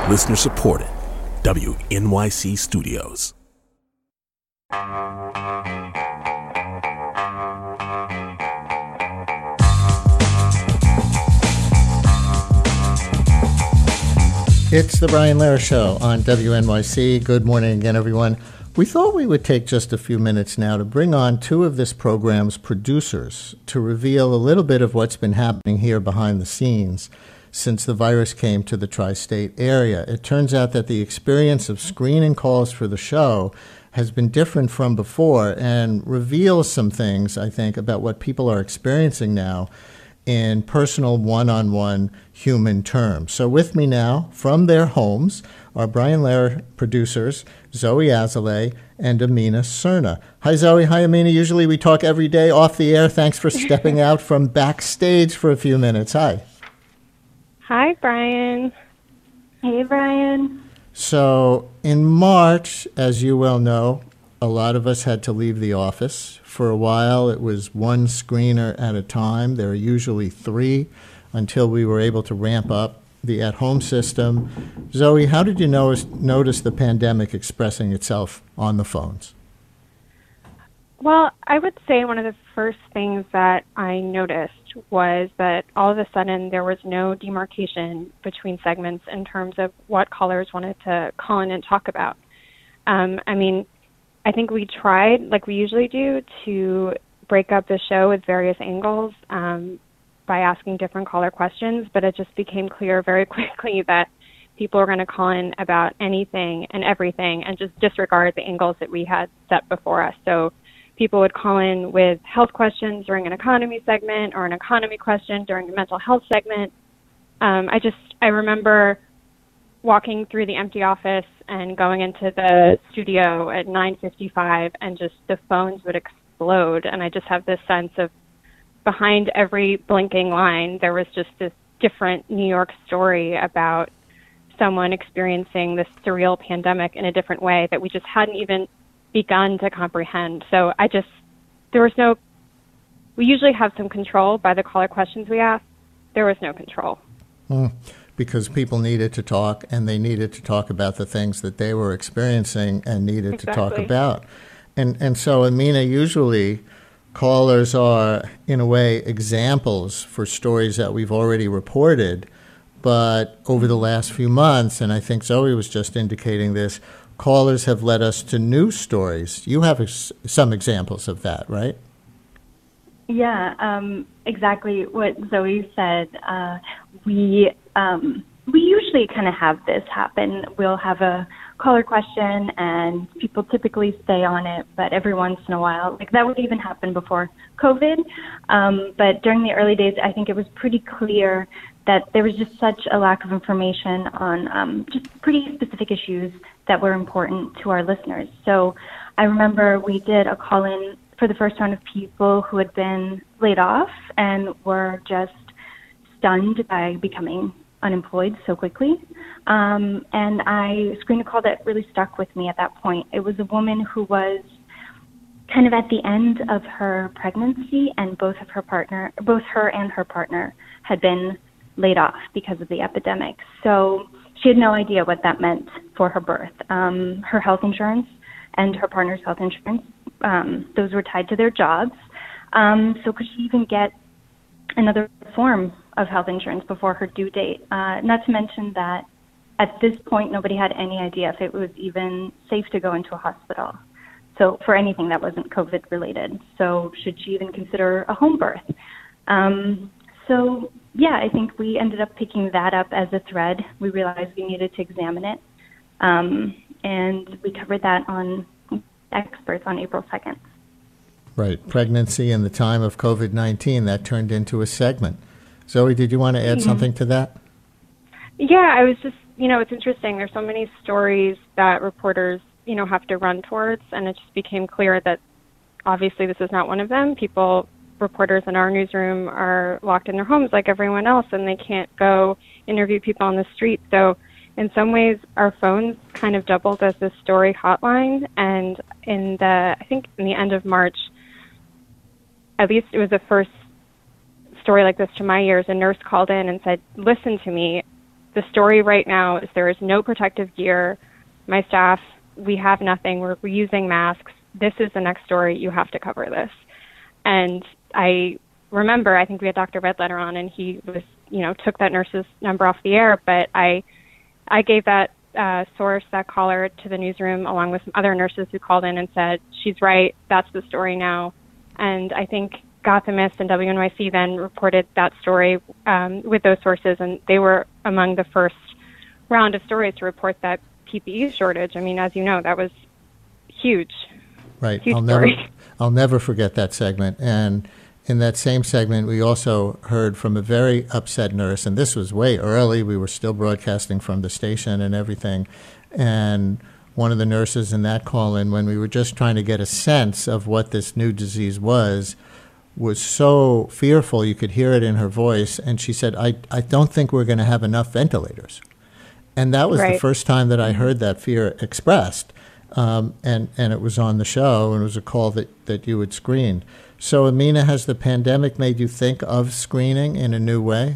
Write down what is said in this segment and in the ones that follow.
Listener supported. WNYC Studios. It's the Brian Lehrer Show on WNYC. Good morning again, everyone. We thought we would take just a few minutes now to bring on two of this program's producers to reveal a little bit of what's been happening here behind the scenes since the virus came to the tri-state area. It turns out that the experience of screening calls for the show has been different from before and reveals some things, I think, about what people are experiencing now in personal one-on-one human terms. So with me now, from their homes, are Brian Lehrer producers, Zoe Azalea and Amina Cerna. Hi, Zoe. Hi, Amina. Usually we talk every day off the air. Thanks for stepping out from backstage for a few minutes. Hi. Hi, Brian. Hey, Brian. So in March, as you well know, a lot of us had to leave the office. For a while, it was one screener at a time. There are usually three until we were able to ramp up the at-home system. Zoe, how did you notice the pandemic expressing itself on the phones? Well, I would say one of the first things that I noticed was that all of a sudden there was no demarcation between segments in terms of what callers wanted to call in and talk about. I think we tried, like we usually do, to break up the show with various angles by asking different caller questions, but it just became clear very quickly that people were going to call in about anything and everything and just disregard the angles that we had set before us. So people would call in with health questions during an economy segment or an economy question during a mental health segment. I remember walking through the empty office and going into the studio at 9:55 and just the phones would explode. And I just have this sense of behind every blinking line, there was just this different New York story about someone experiencing this surreal pandemic in a different way that we just hadn't even begun to comprehend. So we usually have some control by the caller questions we ask. There was no control. Because people needed to talk, and they needed to talk about the things that they were experiencing and needed to talk about. And so, Amina, usually callers are, in a way, examples for stories that we've already reported. But over the last few months, and I think Zoe was just indicating this, callers have led us to new stories. You have some examples of that, right? Yeah, exactly what Zoe said. We usually kind of have this happen. We'll have a caller question and people typically stay on it, but every once in a while, like that would even happen before COVID. But during the early days, I think it was pretty clear that there was just such a lack of information on just pretty specific issues that were important to our listeners. So I remember we did a call-in for the first round of people who had been laid off and were just stunned by becoming unemployed so quickly. And I screened a call that really stuck with me at that point. It was a woman who was kind of at the end of her pregnancy, and both her and her partner had been laid off because of the epidemic. So she had no idea what that meant for her birth. Her health insurance and her partner's health insurance, those were tied to their jobs. So could she even get another form of health insurance before her due date? Not to mention that at this point, nobody had any idea if it was even safe to go into a hospital. So for anything that wasn't COVID related. So should she even consider a home birth? So yeah, I think we ended up picking that up as a thread. We realized we needed to examine it. And we covered that on Experts on April 2nd. Right. Pregnancy and the time of COVID-19, that turned into a segment. Zoe, did you want to add something to that? Yeah, I was just, it's interesting. There's so many stories that reporters, have to run towards, and it just became clear that obviously this is not one of them. Reporters in our newsroom are locked in their homes like everyone else, and they can't go interview people on the street. So in some ways, our phones kind of doubled as this story hotline. And I think in the end of March, at least it was the first story like this to my ears, a nurse called in and said, listen to me, the story right now is there is no protective gear. My staff, we have nothing. We're using masks. This is the next story. You have to cover this. And I remember, I think we had Dr. Redletter on, and he was, took that nurse's number off the air, but I gave that source, that caller, to the newsroom along with some other nurses who called in and said, she's right, that's the story now. And I think Gothamist and WNYC then reported that story with those sources, and they were among the first round of stories to report that PPE shortage. I mean, as you know, that was huge. Right. Huge I'll never forget that segment. And in that same segment, we also heard from a very upset nurse, and this was way early. We were still broadcasting from the station and everything. And one of the nurses in that call-in, when we were just trying to get a sense of what this new disease was so fearful. You could hear it in her voice. And she said, I don't think we're going to have enough ventilators. And that was right. The first time that I heard that fear expressed. And it was on the show, and it was a call that you had screened. So, Amina, has the pandemic made you think of screening in a new way?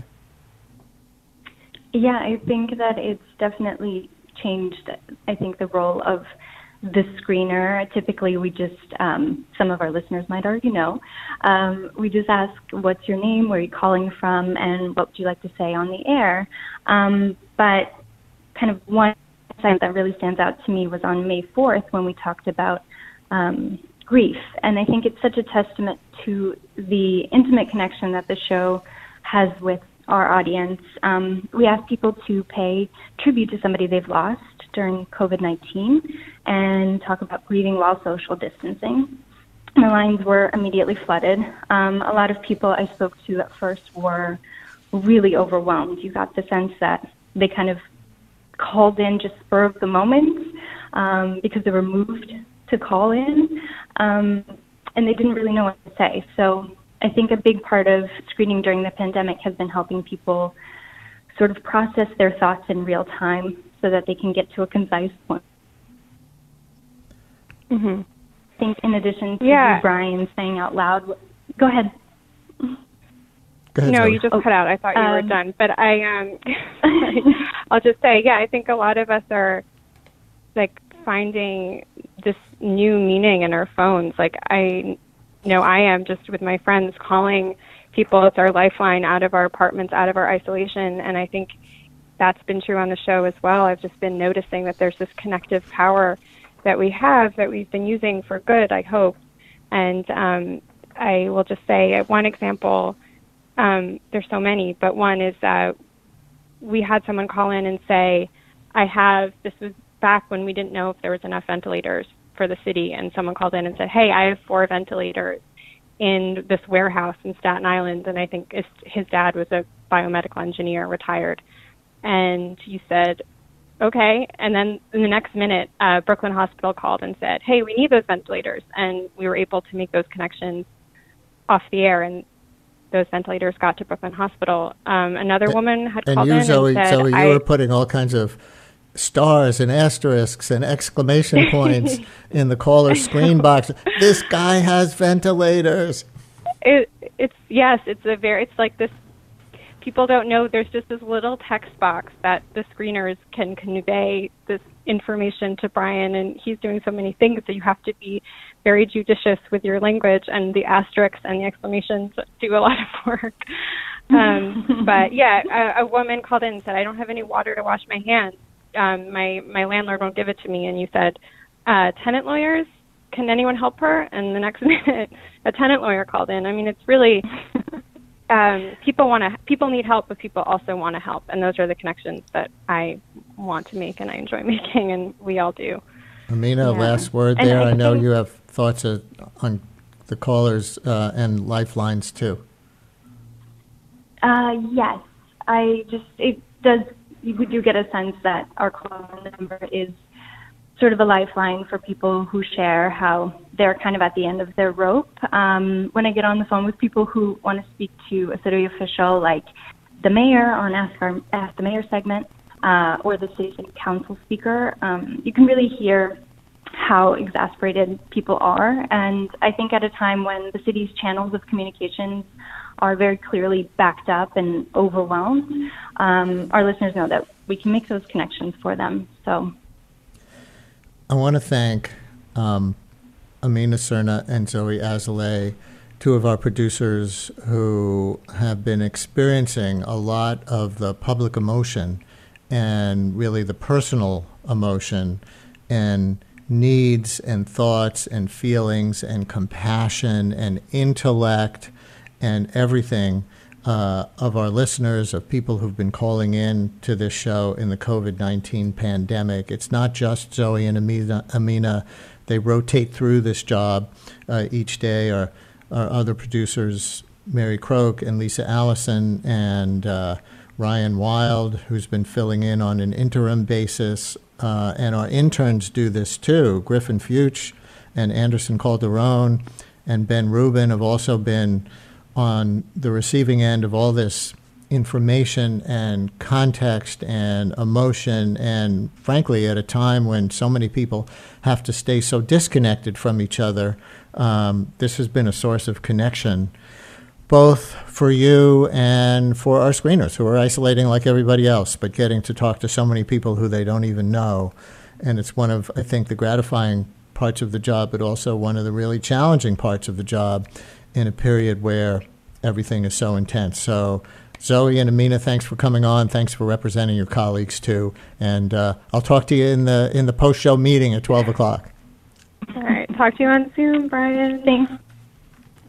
Yeah, I think that it's definitely changed, I think, the role of the screener. Typically, we just, some of our listeners might already know, we just ask, what's your name, where are you calling from, and what would you like to say on the air? But kind of one segment that really stands out to me was on May 4th when we talked about grief. And I think it's such a testament to the intimate connection that the show has with our audience. We asked people to pay tribute to somebody they've lost during COVID-19 and talk about grieving while social distancing. The lines were immediately flooded. A lot of people I spoke to at first were really overwhelmed. You got the sense that they kind of called in just spur of the moment because they were moved to call in, and they didn't really know what to say. So I think a big part of screening during the pandemic has been helping people sort of process their thoughts in real time so that they can get to a concise point. Mm-hmm. I think in addition to Brian saying out loud, go ahead. Go ahead, no, Zoe. you just cut out. I thought you were done. But I'll just say, I think a lot of us are like finding this new meaning in our phones. Like I know I am, just with my friends, calling people. It's our lifeline out of our apartments, out of our isolation. And I think that's been true on the show as well. I've just been noticing that there's this connective power that we have that we've been using for good, I hope. And I will just say one example, there's so many, but one is we had someone call in and say, this was back when we didn't know if there was enough ventilators for the city, and someone called in and said, hey, I have 4 ventilators in this warehouse in Staten Island, and I think his dad was a biomedical engineer, retired. And you said, okay. And then in the next minute, Brooklyn Hospital called and said, hey, we need those ventilators. And we were able to make those connections off the air, and those ventilators got to Brooklyn Hospital. Another woman had called in and said, Zoe, you were putting all kinds of stars and asterisks and exclamation points in the caller's screen box. This guy has ventilators. It's like this. People don't know there's just this little text box that the screeners can convey this information to Brian, and he's doing so many things that you have to be very judicious with your language, and the asterisks and the exclamations do a lot of work. But a woman called in and said, I don't have any water to wash my hands. My landlord won't give it to me. And you said, tenant lawyers, can anyone help her? And the next minute, a tenant lawyer called in. I mean, it's really, people need help, but people also want to help. And those are the connections that I want to make and I enjoy making, and we all do. Amina, last word there. I know you have thoughts on the callers and lifelines too. Yes, we do get a sense that our call number is sort of a lifeline for people who share how they're kind of at the end of their rope. When I get on the phone with people who want to speak to a city official like the mayor on Ask the Mayor segment or the city council speaker, you can really hear how exasperated people are. And I think at a time when the city's channels of communications are very clearly backed up and overwhelmed, our listeners know that we can make those connections for them. So I want to thank Amina Serna and Zoe Azalea, two of our producers who have been experiencing a lot of the public emotion and really the personal emotion and needs and thoughts and feelings and compassion and intellect and everything of our listeners, of people who've been calling in to this show in the COVID-19 pandemic. It's not just Zoe and Amina. They rotate through this job each day. Our other producers, Mary Croak and Lisa Allison and Ryan Wild, who's been filling in on an interim basis. And our interns do this too. Griffin Fuchs and Anderson Calderon and Ben Rubin have also been on the receiving end of all this information and context and emotion, and frankly, at a time when so many people have to stay so disconnected from each other, this has been a source of connection, both for you and for our screeners who are isolating like everybody else, but getting to talk to so many people who they don't even know. And it's one of, I think, the gratifying parts of the job, but also one of the really challenging parts of the job in a period where everything is so intense. So Zoe and Amina, thanks for coming on. Thanks for representing your colleagues too. And I'll talk to you in the post-show meeting at 12 o'clock. All right. Talk to you on Zoom, Brian. Thanks.